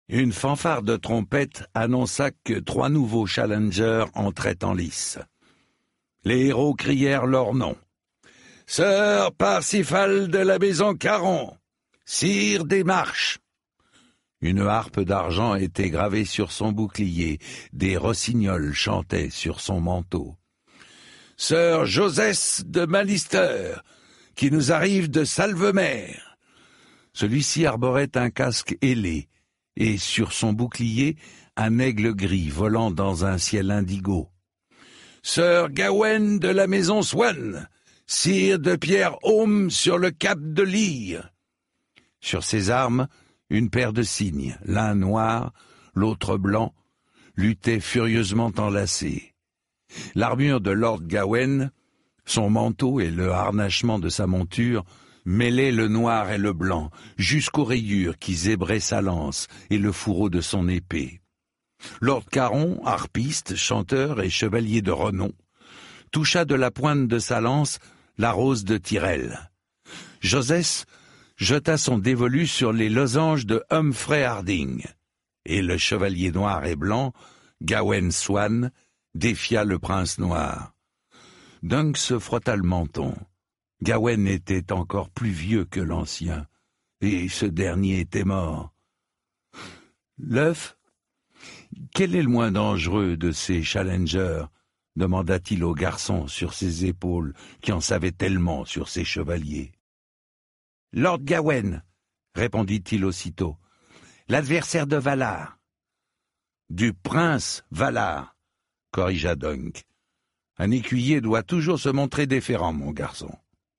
Une fanfare de trompette annonça que 3 nouveaux challengers entraient en lice. Les héros crièrent leur nom. Sir Parsifal de la maison Caron, sire des marches. Une harpe d'argent était gravée sur son bouclier, des rossignols chantaient sur son manteau. Sir Josès de Malister, qui nous arrive de Salvemer. Celui-ci arborait un casque ailé, et sur son bouclier, un aigle gris volant dans un ciel indigo. Sir Gawain de la maison Swan, sire de Pierre-Aume sur le cap de Lyre. Sur ses armes, une paire de cygnes, l'un noir, l'autre blanc, luttaient furieusement enlacés. L'armure de Lord Gawain, son manteau et le harnachement de sa monture mêlaient le noir et le blanc, jusqu'aux rayures qui zébraient sa lance et le fourreau de son épée. Lord Caron, harpiste, chanteur et chevalier de renom, toucha de la pointe de sa lance la rose de Tyrell. Josès jeta son dévolu sur les losanges de Humphrey Harding, et le chevalier noir et blanc, Gawain Swan, défia le prince noir. Dunk se frotta le menton. Gawain était encore plus vieux que l'ancien, et ce dernier était mort. L'œuf, quel est le moins dangereux de ces challengers? Demanda-t-il au garçon sur ses épaules, qui en savait tellement sur ses chevaliers. Lord Gawain, répondit-il aussitôt, l'adversaire de Valar. Du prince Valar, corrigea Dunk. Un écuyer doit toujours se montrer déférent, mon garçon.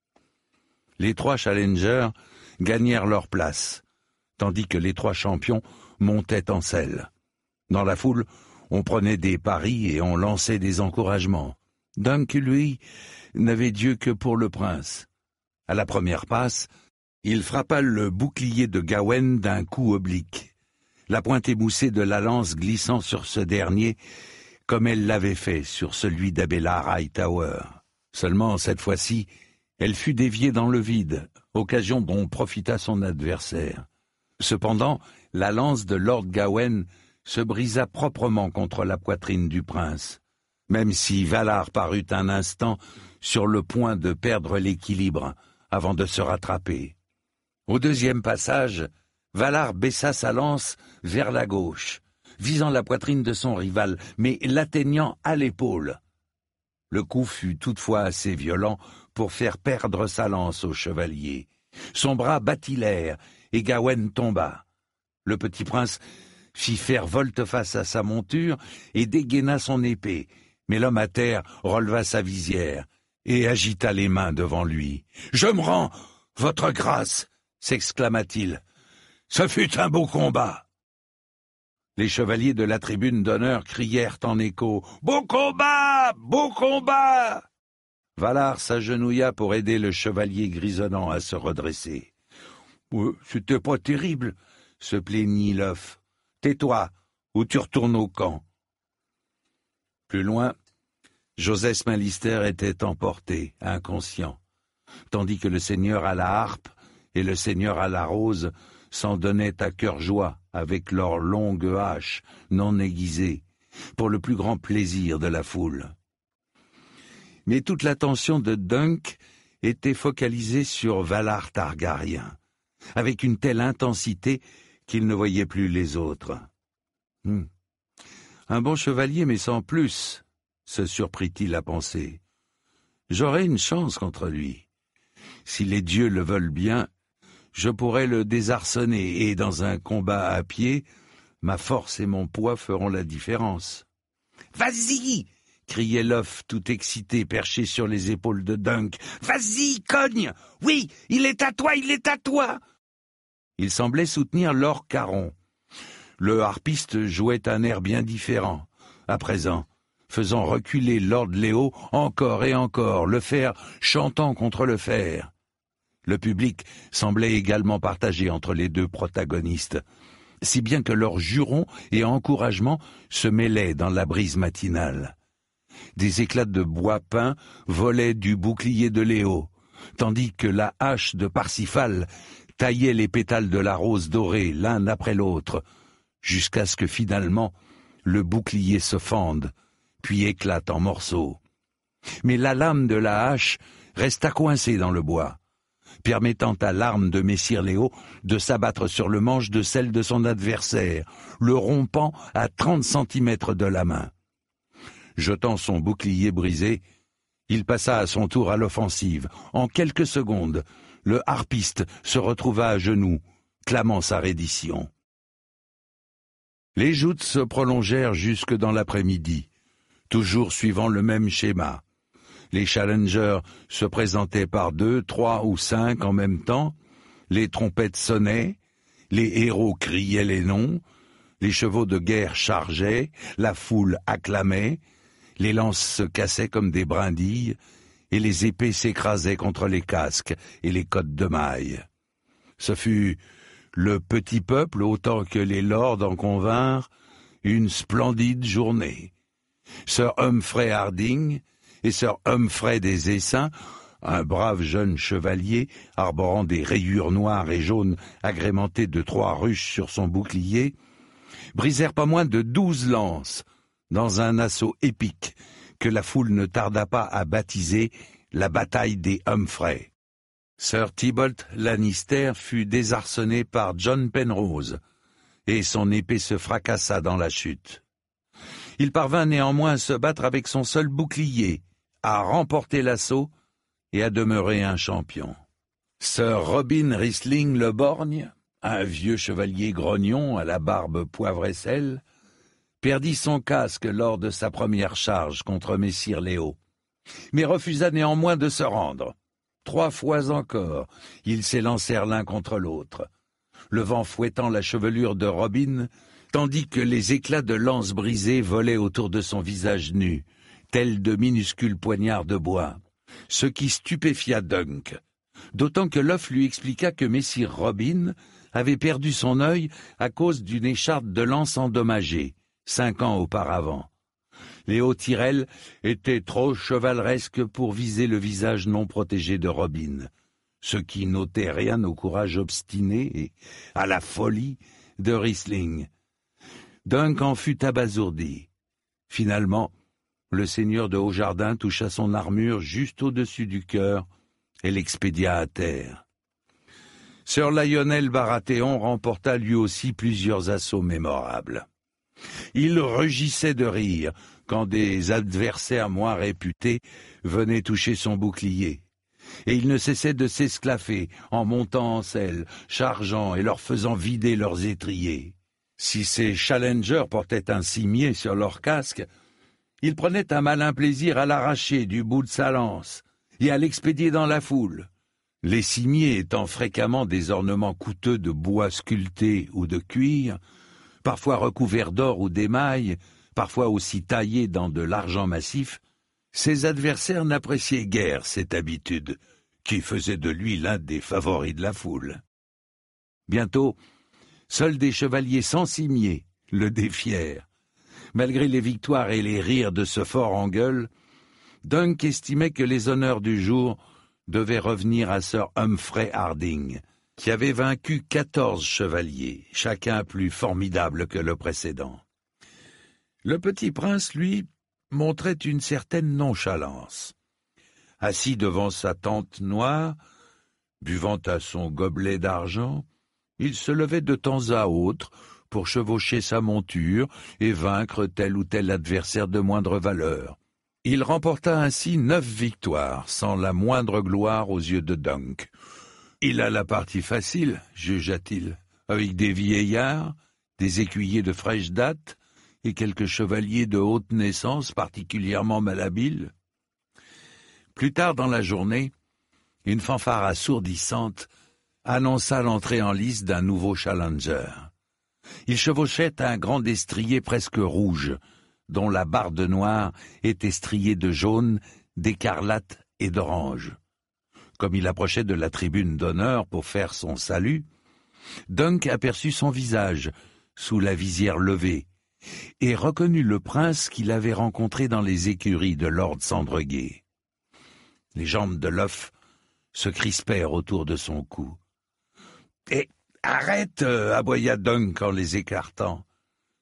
Les 3 challengers gagnèrent leur place, tandis que les 3 champions montaient en selle. Dans la foule, on prenait des paris et on lançait des encouragements. Dunk, lui, n'avait d'yeux que pour le prince. À la première passe, il frappa le bouclier de Gawain d'un coup oblique, la pointe émoussée de la lance glissant sur ce dernier, comme elle l'avait fait sur celui d'Abelard Hightower. Seulement, cette fois-ci, elle fut déviée dans le vide, occasion dont profita son adversaire. Cependant, la lance de Lord Gawain se brisa proprement contre la poitrine du prince, même si Valar parut un instant sur le point de perdre l'équilibre avant de se rattraper. Au deuxième passage, Valar baissa sa lance vers la gauche, visant la poitrine de son rival, mais l'atteignant à l'épaule. Le coup fut toutefois assez violent pour faire perdre sa lance au chevalier. Son bras battit l'air, et Gawain tomba. Le petit prince fit faire volte-face à sa monture et dégaina son épée, mais l'homme à terre releva sa visière et agita les mains devant lui. « Je me rends, votre grâce !» s'exclama-t-il. « Ce fut un beau combat !» Les chevaliers de la tribune d'honneur crièrent en écho « Beau combat! Beau combat !» Valar s'agenouilla pour aider le chevalier grisonnant à se redresser. « C'était pas terrible !» se plaignit l'œuf. « Tais-toi, ou tu retournes au camp. » Plus loin, Josès Malister était emporté, inconscient, tandis que le seigneur à la harpe et le seigneur à la rose s'en donnaient à cœur joie avec leurs longues haches non aiguisées, pour le plus grand plaisir de la foule. Mais toute l'attention de Dunk était focalisée sur Valar Targaryen, avec une telle intensité qu'il ne voyait plus les autres. Un bon chevalier, mais sans plus, se surprit-il à penser. J'aurai une chance contre lui. Si les dieux le veulent bien, je pourrai le désarçonner, et dans un combat à pied, ma force et mon poids feront la différence. « Vas-y !» criait l'œuf tout excité, perché sur les épaules de Dunk. « Vas-y, cogne! Oui, il est à toi, il est à toi !» Il semblait soutenir Lord Caron. Le harpiste jouait un air bien différent, à présent, faisant reculer Lord Léo encore et encore, le fer chantant contre le fer. Le public semblait également partagé entre les 2 protagonistes, si bien que leurs jurons et encouragements se mêlaient dans la brise matinale. Des éclats de bois peint volaient du bouclier de Léo, tandis que la hache de Parsifal taillait les pétales de la rose dorée l'un après l'autre, jusqu'à ce que finalement le bouclier se fende, puis éclate en morceaux. Mais la lame de la hache resta coincée dans le bois, permettant à l'arme de messire Léo de s'abattre sur le manche de celle de son adversaire, le rompant à 30 centimètres de la main. Jetant son bouclier brisé, il passa à son tour à l'offensive. En quelques secondes, le harpiste se retrouva à genoux, clamant sa reddition. Les joutes se prolongèrent jusque dans l'après-midi, toujours suivant le même schéma. Les challengers se présentaient par 2, 3 ou 5 en même temps, les trompettes sonnaient, les héros criaient les noms, les chevaux de guerre chargeaient, la foule acclamait, les lances se cassaient comme des brindilles, et les épées s'écrasaient contre les casques et les cottes de mailles. Ce fut le petit peuple, autant que les lords en convinrent, une splendide journée. Sir Humphrey Harding et Sir Humphrey des Essaims, un brave jeune chevalier arborant des rayures noires et jaunes agrémentées de 3 ruches sur son bouclier, brisèrent pas moins de 12 lances dans un assaut épique que la foule ne tarda pas à baptiser la bataille des Humphrey. Sir Thibault Lannister fut désarçonné par John Penrose, et son épée se fracassa dans la chute. Il parvint néanmoins à se battre avec son seul bouclier, à remporter l'assaut et à demeurer un champion. Sir Robin Risling le Borgne, un vieux chevalier grognon à la barbe poivre et sel, perdit son casque lors de sa première charge contre messire Léo, mais refusa néanmoins de se rendre. 3 fois encore, ils s'élancèrent l'un contre l'autre, le vent fouettant la chevelure de Robin, tandis que les éclats de lance brisées volaient autour de son visage nu, tels de minuscules poignards de bois, ce qui stupéfia Dunk, d'autant que Luff lui expliqua que messire Robin avait perdu son œil à cause d'une écharpe de lance endommagée, 5 ans auparavant. Léo Tyrell était trop chevaleresque pour viser le visage non protégé de Robin, ce qui n'ôtait rien au courage obstiné et à la folie de Risling. Dunk en fut abasourdi. Finalement, le seigneur de Hautjardin toucha son armure juste au-dessus du cœur et l'expédia à terre. Sir Lionel Baratheon remporta lui aussi plusieurs assauts mémorables. Il rugissait de rire quand des adversaires moins réputés venaient toucher son bouclier, et il ne cessait de s'esclaffer en montant en selle, chargeant et leur faisant vider leurs étriers. Si ces challengers portaient un cimier sur leur casque, il prenait un malin plaisir à l'arracher du bout de sa lance et à l'expédier dans la foule. Les cimiers étant fréquemment des ornements coûteux de bois sculpté ou de cuir, parfois recouverts d'or ou d'émail, parfois aussi taillés dans de l'argent massif, ses adversaires n'appréciaient guère cette habitude, qui faisait de lui l'un des favoris de la foule. Bientôt, seuls des chevaliers sans cimier le défièrent. Malgré les victoires et les rires de ce fort en gueule, Dunk estimait que les honneurs du jour devaient revenir à Sir Humphrey Harding, qui avait vaincu 14 chevaliers, chacun plus formidable que le précédent. Le petit prince, lui, montrait une certaine nonchalance. Assis devant sa tente noire, buvant à son gobelet d'argent, il se levait de temps à autre pour chevaucher sa monture et vaincre tel ou tel adversaire de moindre valeur. Il remporta ainsi 9 victoires, sans la moindre gloire aux yeux de Dunk. Il a la partie facile, jugea-t-il, avec des vieillards, des écuyers de fraîche date et quelques chevaliers de haute naissance particulièrement malhabiles. Plus tard dans la journée, une fanfare assourdissante annonça l'entrée en lice d'un nouveau challenger. Il chevauchait un grand destrier presque rouge, dont la barde noire était striée de jaune, d'écarlate et d'orange. Comme il approchait de la tribune d'honneur pour faire son salut, Dunk aperçut son visage, sous la visière levée, et reconnut le prince qu'il avait rencontré dans les écuries de Lord Sandregué. Les jambes de Luff se crispèrent autour de son cou. « Arrête !» aboya Dunk en les écartant.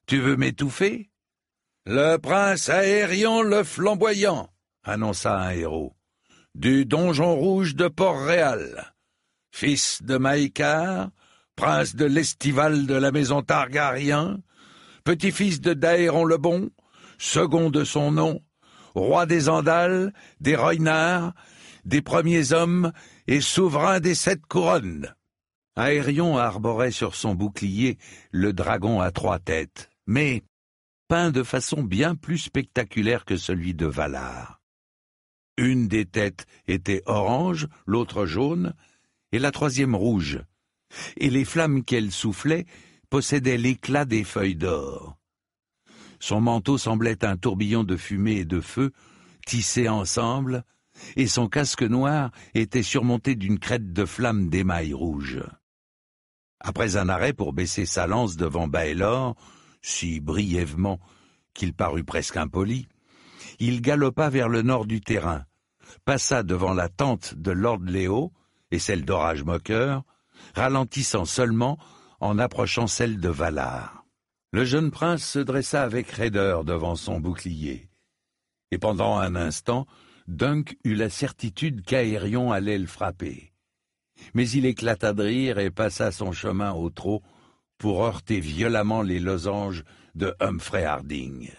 Tu veux m'étouffer? Le prince Aérion le flamboyant, annonça un héros, du donjon rouge de Port-Réal, fils de Maïkar, prince de l'Estival de la maison Targaryen, petit-fils de Daéron le Bon, second de son nom, roi des Andals, des Rhoynar, des premiers hommes et souverain des 7 couronnes. Aérion arborait sur son bouclier le dragon à 3 têtes, mais peint de façon bien plus spectaculaire que celui de Valar. Une des têtes était orange, l'autre jaune, et la troisième rouge, et les flammes qu'elle soufflait possédaient l'éclat des feuilles d'or. Son manteau semblait un tourbillon de fumée et de feu, tissés ensemble, et son casque noir était surmonté d'une crête de flammes d'émail rouge. Après un arrêt pour baisser sa lance devant Baelor, si brièvement qu'il parut presque impoli, il galopa vers le nord du terrain, passa devant la tente de Lord Léo et celle d'Orage Moqueur, ralentissant seulement en approchant celle de Valar. Le jeune prince se dressa avec raideur devant son bouclier, et pendant un instant, Dunk eut la certitude qu'Aérion allait le frapper. Mais il éclata de rire et passa son chemin au trot pour heurter violemment les losanges de Humphrey Harding.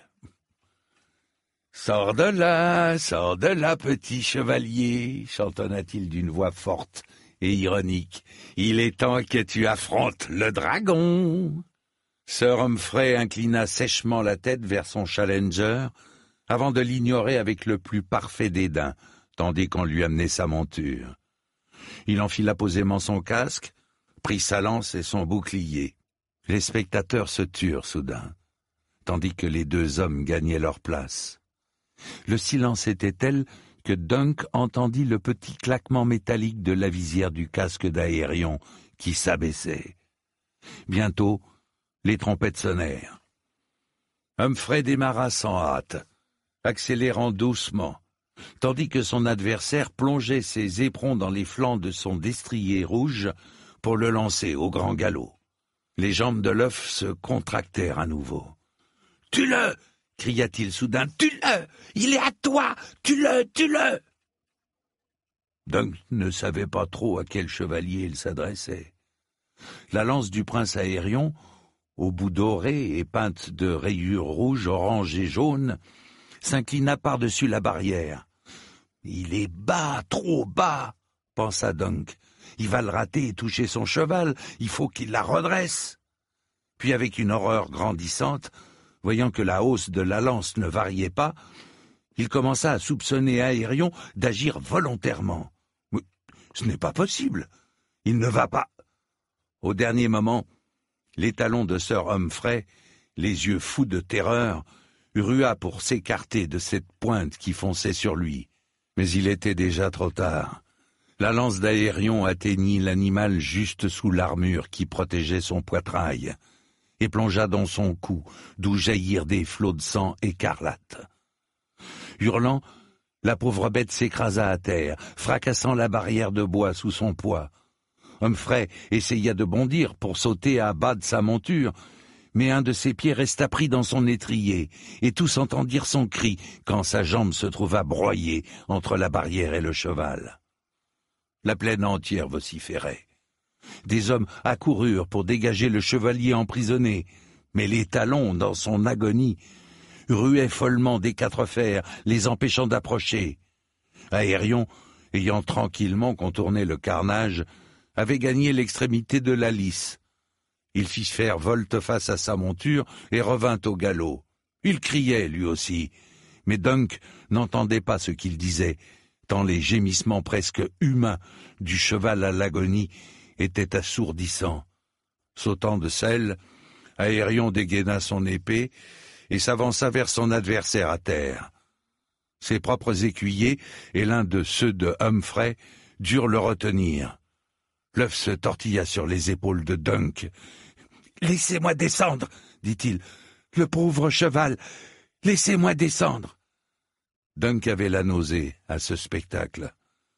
« Sors de là, petit chevalier !» chantonna-t-il d'une voix forte et ironique. « Il est temps que tu affrontes le dragon !» Sir Humphrey inclina sèchement la tête vers son challenger avant de l'ignorer avec le plus parfait dédain, tandis qu'on lui amenait sa monture. Il enfila posément son casque, prit sa lance et son bouclier. Les spectateurs se turent soudain, tandis que les 2 hommes gagnaient leur place. Le silence était tel que Dunk entendit le petit claquement métallique de la visière du casque d'Aérion qui s'abaissait. Bientôt, les trompettes sonnèrent. Humphrey démarra sans hâte, accélérant doucement, tandis que son adversaire plongeait ses éperons dans les flancs de son destrier rouge pour le lancer au grand galop. Les jambes de l'œuf se contractèrent à nouveau. « Tue-le !» cria-t-il soudain. « Tue-le ! Il est à toi ! Tue-le ! Tue-le !» Dunk ne savait pas trop à quel chevalier il s'adressait. La lance du prince Aérion, au bout doré et peinte de rayures rouges, oranges et jaunes, s'inclina par-dessus la barrière. « Il est bas, trop bas !» pensa Dunk. « Il va le rater et toucher son cheval, il faut qu'il la redresse !» Puis avec une horreur grandissante, voyant que la hausse de la lance ne variait pas, il commença à soupçonner Aérion d'agir volontairement. « Mais ce n'est pas possible, il ne va pas !» Au dernier moment, l'étalon de Sir Humphrey, les yeux fous de terreur, rua pour s'écarter de cette pointe qui fonçait sur lui. Mais il était déjà trop tard. La lance d'Aérion atteignit l'animal juste sous l'armure qui protégeait son poitrail et plongea dans son cou, d'où jaillirent des flots de sang écarlate. Hurlant, la pauvre bête s'écrasa à terre, fracassant la barrière de bois sous son poids. Humphrey essaya de bondir pour sauter à bas de sa monture, mais un de ses pieds resta pris dans son étrier, et tous entendirent son cri quand sa jambe se trouva broyée entre la barrière et le cheval. La plaine entière vociférait. Des hommes accoururent pour dégager le chevalier emprisonné, mais l'étalon, dans son agonie, ruait follement des 4 fers, les empêchant d'approcher. Aérion, ayant tranquillement contourné le carnage, avait gagné l'extrémité de la lice. Il fit faire volte-face à sa monture et revint au galop. Il criait, lui aussi, mais Dunk n'entendait pas ce qu'il disait, tant les gémissements presque humains du cheval à l'agonie étaient assourdissants. Sautant de selle, Aérion dégaina son épée et s'avança vers son adversaire à terre. Ses propres écuyers et l'un de ceux de Humphrey durent le retenir. L'œuf se tortilla sur les épaules de Dunk. « Laissez-moi descendre, dit-il. Le pauvre cheval, laissez-moi descendre. » Dunk avait la nausée à ce spectacle.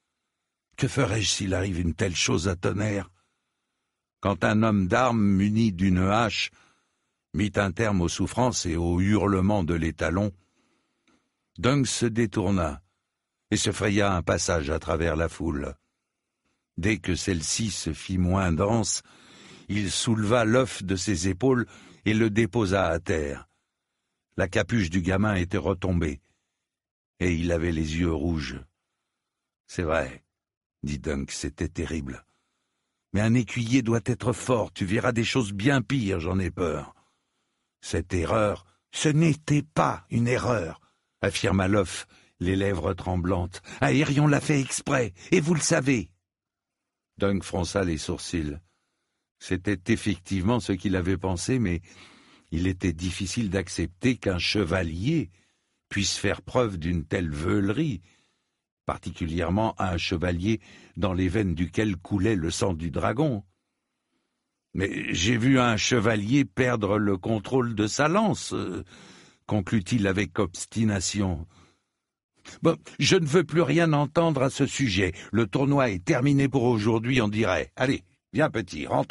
Que ferais-je s'il arrive une telle chose à Tonnerre? Quand un homme d'armes muni d'une hache mit un terme aux souffrances et aux hurlements de l'étalon, Dunk se détourna et se fraya un passage à travers la foule. Dès que celle-ci se fit moins dense, il souleva l'œuf de ses épaules et le déposa à terre. La capuche du gamin était retombée, et il avait les yeux rouges. « C'est vrai, » dit Dunk, « c'était terrible. Mais un écuyer doit être fort, tu verras des choses bien pires, j'en ai peur. » Cette erreur, ce n'était pas une erreur, affirma Lof, les lèvres tremblantes. Aérion l'a fait exprès, et vous le savez. Dunk fronça les sourcils. C'était effectivement ce qu'il avait pensé, mais il était difficile d'accepter qu'un chevalier puisse faire preuve d'une telle veulerie, particulièrement un chevalier dans les veines duquel coulait le sang du dragon. « Mais j'ai vu un chevalier perdre le contrôle de sa lance, conclut-il avec obstination. « Bon, je ne veux plus rien entendre à ce sujet. Le tournoi est terminé pour aujourd'hui, on dirait. Allez, viens petit, rentrons. »